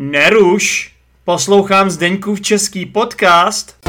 Neruš, poslouchám Zdeňkův český podcast.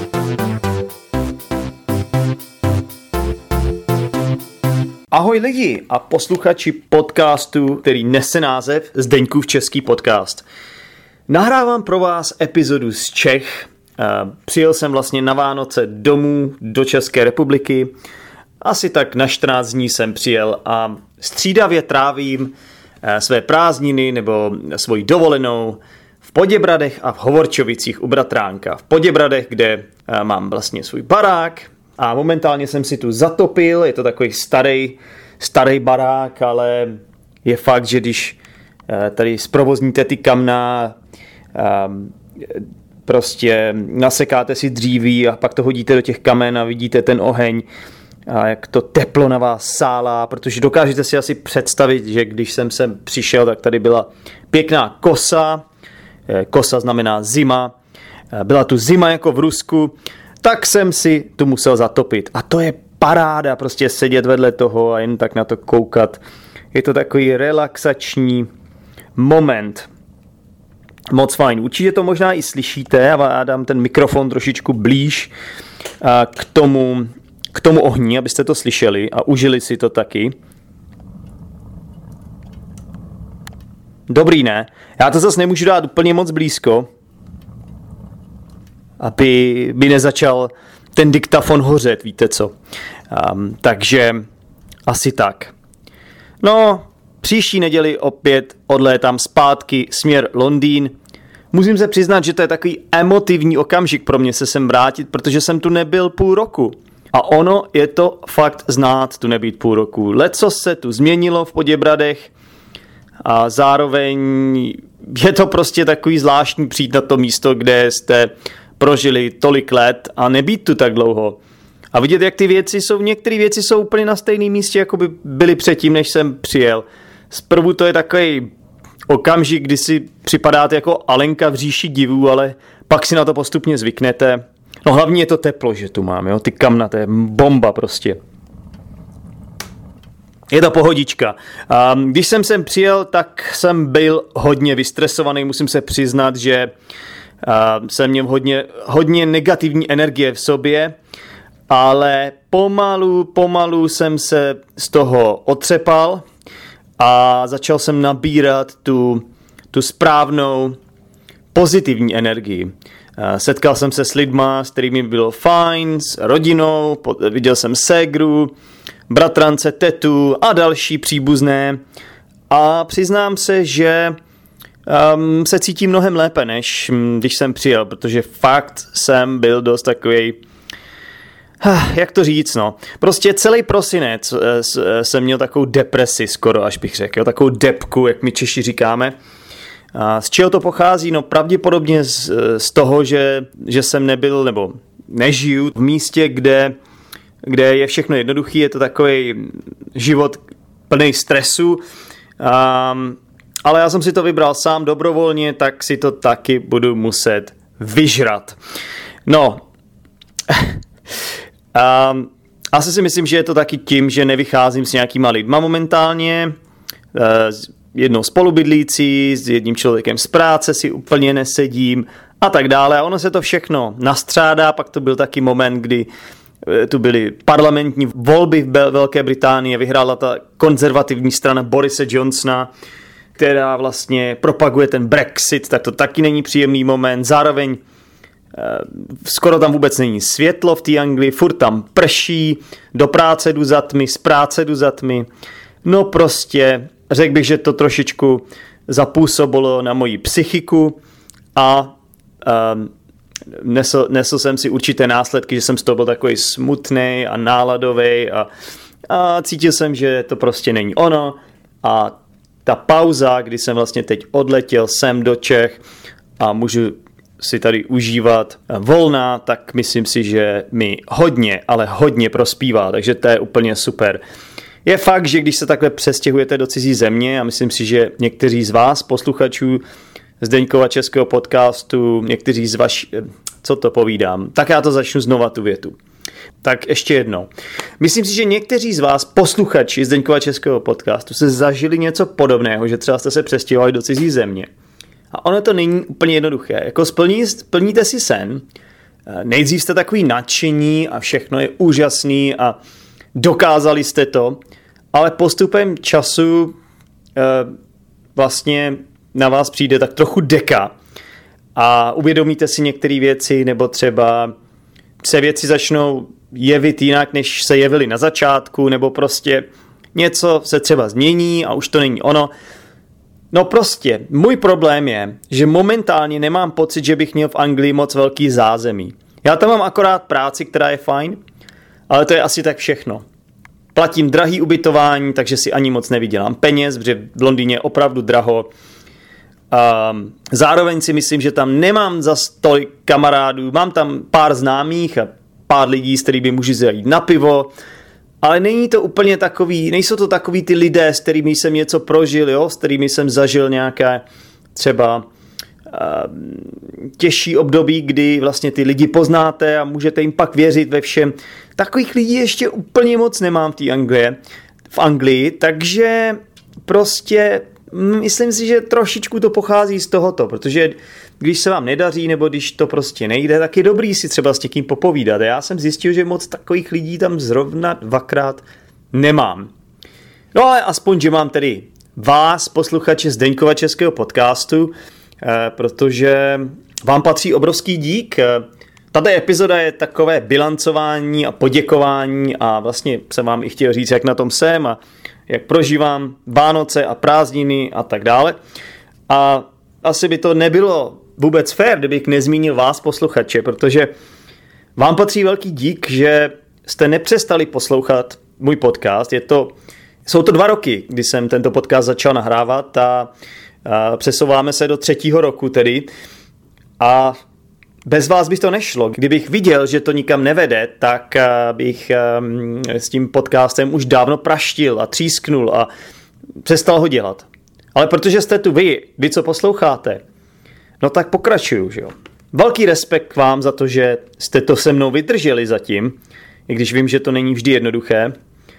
Ahoj lidi a posluchači podcastu, který nese název Zdeňkův český podcast. Nahrávám pro vás epizodu z Čech. Přijel jsem vlastně na Vánoce domů do České republiky. Asi tak na 14 dní jsem přijel a střídavě trávím své prázdniny nebo svoji dovolenou v Poděbradech a v Hovorčovicích u Bratránka. V Poděbradech, kde mám vlastně svůj barák a momentálně jsem si tu zatopil, je to takový starý barák, ale je fakt, že když tady zprovozníte ty kamna, prostě nasekáte si dříví a pak to hodíte do těch kamen a vidíte ten oheň, a jak to teplo na vás sálá, protože dokážete si asi představit, že když jsem sem přišel, tak tady byla pěkná kosa. Kosa znamená zima. Byla tu zima jako v Rusku, tak jsem si tu musel zatopit. A to je paráda, prostě sedět vedle toho a jen tak na to koukat. Je to takový relaxační moment. Moc fajn. Určitě to možná i slyšíte. Já dám ten mikrofon trošičku blíž k tomu ohni, abyste to slyšeli a užili si to taky. Dobrý, ne? Já to zase nemůžu dát úplně moc blízko, aby nezačal ten diktafon hořet, víte co. Takže asi tak. No, příští neděli opět odlétám zpátky směr Londýn. Musím se přiznat, že to je takový emotivní okamžik pro mě se sem vrátit, protože jsem tu nebyl půl roku. A ono je to fakt znát tu nebýt půl roku. Leco se tu změnilo v Poděbradech a zároveň je to prostě takový zvláštní přijít na to místo, kde jste prožili tolik let a nebýt tu tak dlouho. A vidět, jak ty věci jsou, některé věci jsou úplně na stejném místě, jako by byly předtím, než jsem přijel. Zprvu to je takový okamžik, kdy si připadáte jako Alenka v říši divů, ale pak si na to postupně zvyknete. No hlavně je to teplo, že tu mám, jo, ty kamna, to je bomba prostě. Je to pohodička. Když jsem sem přijel, tak jsem byl hodně vystresovaný, musím se přiznat, že jsem měl hodně negativní energie v sobě, ale pomalu jsem se z toho otřepal a začal jsem nabírat tu správnou pozitivní energii. Setkal jsem se s lidma, s kterými bylo fajn, s rodinou, viděl jsem ségru, bratrance, tetu a další příbuzné a přiznám se, že se cítím mnohem lépe, než když jsem přijel, protože fakt jsem byl dost takovej, jak to říct, no. Prostě celý prosinec jsem měl takovou depresi skoro, až bych řekl, takovou depku, jak my Češi říkáme. A z čeho to pochází? No pravděpodobně z toho, že jsem nebyl nebo nežiju v místě, kde je všechno jednoduchý, je to takový život plný stresu, ale já jsem si to vybral sám dobrovolně, tak si to taky budu muset vyžrat. No, asi si myslím, že je to taky tím, že nevycházím s nějakýma lidma momentálně, jednou spolubydlící, s jedním člověkem z práce si úplně nesedím a tak dále. A ono se to všechno nastřádá, pak to byl taky moment, kdy tu byly parlamentní volby v Velké Británii, vyhrála ta konzervativní strana Borise Johnsona, která vlastně propaguje ten Brexit, tak to taky není příjemný moment. Zároveň skoro tam vůbec není světlo v té Anglii, furt tam prší, do práce jdu za tmy, z práce jdu za tmy. No prostě řekl bych, že to trošičku zapůsobilo na moji psychiku a nesl jsem si určité následky, že jsem z toho byl takový smutný a náladový a cítil jsem, že to prostě není ono a ta pauza, kdy jsem vlastně teď odletěl sem do Čech a můžu si tady užívat volna, tak myslím si, že mi hodně, ale hodně prospívá, takže to je úplně super. Je fakt, že když se takhle přestěhujete do cizí země a myslím si, že někteří z vás, posluchačů Zdeňkova českého podcastu, někteří z co to povídám, tak já to začnu znova tu větu. Tak ještě jednou. Myslím si, že někteří z vás, posluchači Zdeňkova českého podcastu, se zažili něco podobného, že třeba jste se přestěhovali do cizí země A ono to není úplně jednoduché. Jako splníte si sen, nejdřív jste takový nadšení a všechno je úžasný a dokázali jste to, ale postupem času vlastně na vás přijde tak trochu deka a uvědomíte si některé věci, nebo třeba se věci začnou jevit jinak, než se jevily na začátku, nebo prostě něco se třeba změní a už to není ono. No prostě, můj problém je, že momentálně nemám pocit, že bych měl v Anglii moc velký zázemí. Já tam mám akorát práci, která je fajn, ale to je asi tak všechno. Platím drahý ubytování, takže si ani moc nevydělám peněz, protože v Londýně je opravdu draho. Zároveň si myslím, že tam nemám zas tolik kamarádů, mám tam pár známých a pár lidí, s kterými můžu zajít na pivo, ale není to úplně takový, nejsou to takový ty lidé, s kterými jsem něco prožil, jo? S kterými jsem zažil nějaké třeba těžší období, kdy vlastně ty lidi poznáte a můžete jim pak věřit ve všem. Takových lidí ještě úplně moc nemám v Anglii, takže prostě myslím si, že trošičku to pochází z tohoto, protože když se vám nedaří nebo když to prostě nejde, tak je dobrý si třeba s někým popovídat. Já jsem zjistil, že moc takových lidí tam zrovna 2krát nemám. No ale aspoň, že mám tedy vás, posluchače Zdeňkova českého podcastu, protože vám patří obrovský dík. Tato epizoda je takové bilancování a poděkování a vlastně jsem vám i chtěl říct, jak na tom jsem a jak prožívám Vánoce a prázdniny a tak dále. A asi by to nebylo vůbec fér, kdybych nezmínil vás, posluchače, protože vám patří velký dík, že jste nepřestali poslouchat můj podcast. Jsou to 2 roky, kdy jsem tento podcast začal nahrávat a přesouváme se do 3. roku tedy. A bez vás by to nešlo. Kdybych viděl, že to nikam nevede, tak bych s tím podcastem už dávno praštil a třísknul a přestal ho dělat. Ale protože jste tu vy co posloucháte, no tak pokračuju, že jo. Velký respekt k vám za to, že jste to se mnou vydrželi zatím, i když vím, že to není vždy jednoduché,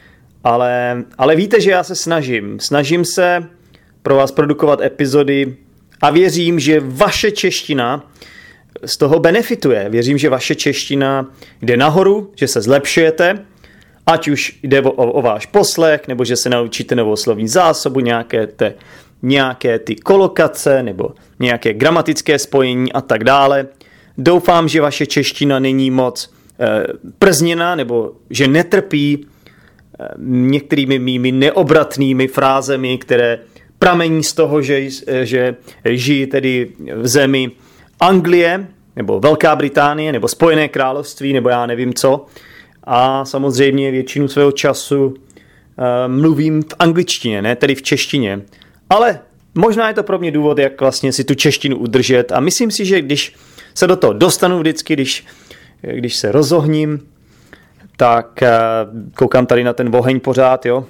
ale víte, že já se snažím se pro vás produkovat epizody a věřím, že vaše čeština z toho benefituje. Věřím, že vaše čeština jde nahoru, že se zlepšujete, ať už jde o váš poslech, nebo že se naučíte novou slovní zásobu, nějaké ty kolokace, nebo nějaké gramatické spojení a tak dále. Doufám, že vaše čeština není moc przněna, nebo že netrpí některými mými neobratnými frázemi, které pramení z toho, že žijí tedy v zemi Anglie, nebo Velká Británie, nebo Spojené království, nebo já nevím co. A samozřejmě většinu svého času mluvím v angličtině, ne tedy v češtině. Ale možná je to pro mě důvod, jak vlastně si tu češtinu udržet. A myslím si, že když se do toho dostanu vždycky, když se rozohním, tak koukám tady na ten oheň pořád, jo.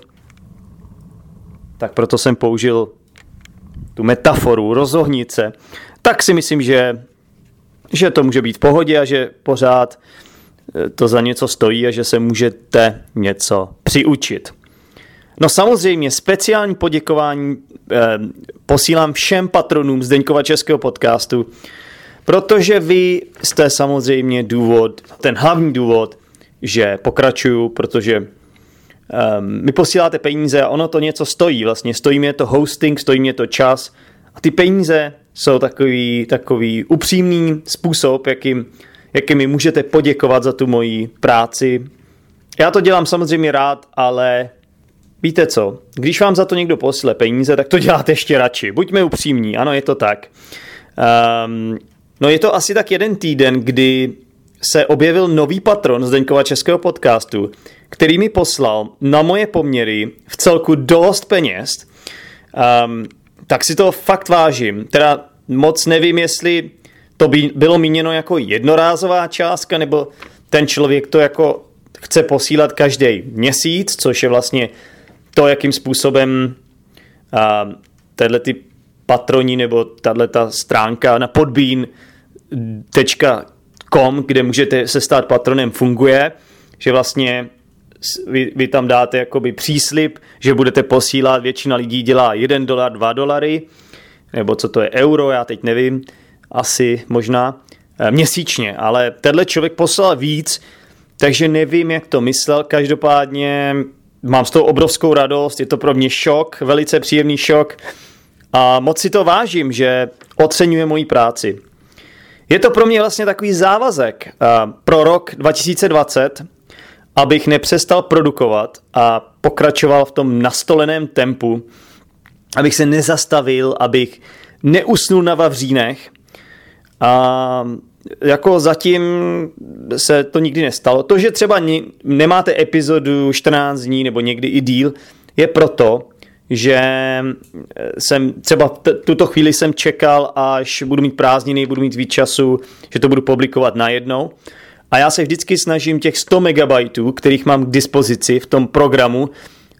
Tak proto jsem použil tu metaforu rozohnit se. Tak si myslím, že to může být v pohodě a že pořád to za něco stojí a že se můžete něco přiučit. No samozřejmě speciální poděkování posílám všem patronům Zdeňkova českého podcastu, protože vy jste samozřejmě ten hlavní důvod, že pokračuju, protože mi posíláte peníze a ono to něco stojí. Vlastně stojí mě to hosting, stojí mě to čas a ty peníze jsou takový upřímný způsob, jakým mi můžete poděkovat za tu moji práci. Já to dělám samozřejmě rád, ale víte co, když vám za to někdo posílá peníze, tak to děláte ještě radši. Buďme upřímní, ano, je to tak. No je to asi tak 1 týden, kdy se objevil nový patron Zdeňkova českého podcastu, který mi poslal na moje poměry v celku dost peněz. Tak si to fakt vážím. Teda moc nevím, jestli to by bylo míněno jako jednorázová částka, nebo ten člověk to jako chce posílat každý měsíc, což je vlastně to, jakým způsobem ty patroni nebo tato stránka na podbean.com, kde můžete se stát patronem, funguje, že vlastně vy tam dáte jakoby příslib, že budete posílat, většina lidí dělá $1, $2, nebo co to je euro, já teď nevím, asi možná měsíčně, ale tenhle člověk poslal víc, takže nevím, jak to myslel, každopádně mám z toho obrovskou radost, je to pro mě šok, velice příjemný šok a moc si to vážím, že oceňuje moji práci. Je to pro mě vlastně takový závazek pro rok 2020, abych nepřestal produkovat a pokračoval v tom nastoleném tempu, abych se nezastavil, abych neusnul na vavřínech. A jako zatím se to nikdy nestalo. To, že třeba nemáte epizodu 14 dní nebo někdy i díl, je proto, že jsem třeba tuto chvíli jsem čekal, až budu mít prázdniny, budu mít víc času, že to budu publikovat najednou. A já se vždycky snažím těch 100 MB, kterých mám k dispozici v tom programu,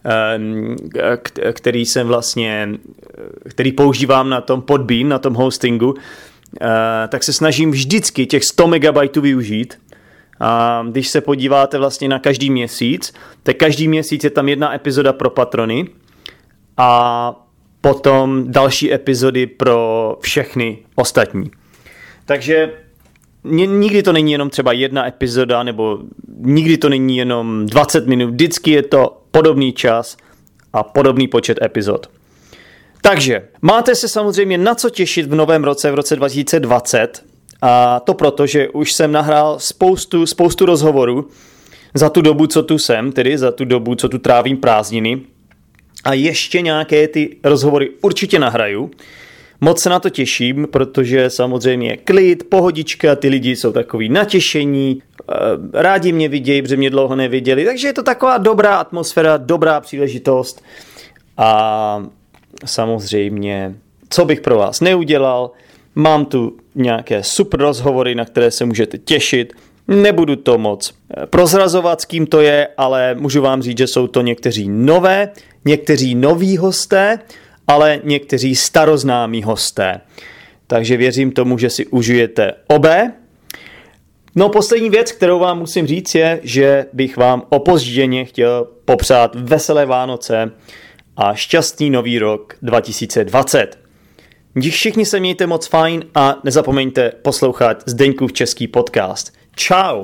který používám na tom Podbean, na tom hostingu, tak se snažím vždycky těch 100 MB využít. A když se podíváte vlastně na každý měsíc, tak každý měsíc je tam jedna epizoda pro patrony a potom další epizody pro všechny ostatní. Takže nikdy to není jenom třeba jedna epizoda, nebo nikdy to není jenom 20 minut, vždycky je to podobný čas a podobný počet epizod. Takže máte se samozřejmě na co těšit v novém roce, v roce 2020, a to proto, že už jsem nahrál spoustu rozhovorů za tu dobu, co tu jsem, tedy za tu dobu, co tu trávím prázdniny, a ještě nějaké ty rozhovory určitě nahraju. Moc se na to těším, protože samozřejmě je klid, pohodička, ty lidi jsou takový natěšení, rádi mě vidějí, protože mě dlouho neviděli, takže je to taková dobrá atmosféra, dobrá příležitost a samozřejmě, co bych pro vás neudělal, mám tu nějaké super rozhovory, na které se můžete těšit, nebudu to moc prozrazovat, s kým to je, ale můžu vám říct, že jsou to někteří noví hosté, ale někteří staroznámí hosté. Takže věřím tomu, že si užijete obé. No, poslední věc, kterou vám musím říct, je, že bych vám opožděně chtěl popřát veselé Vánoce a šťastný nový rok 2020. Všichni se mějte moc fajn a nezapomeňte poslouchat Zdeňkův český podcast. Čau!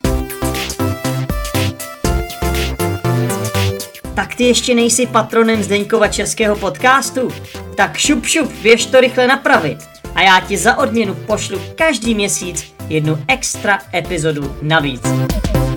Tak ty ještě nejsi patronem Zdeňkova českého podcastu? Tak šup, běž to rychle napravit. A já ti za odměnu pošlu každý měsíc jednu extra epizodu navíc.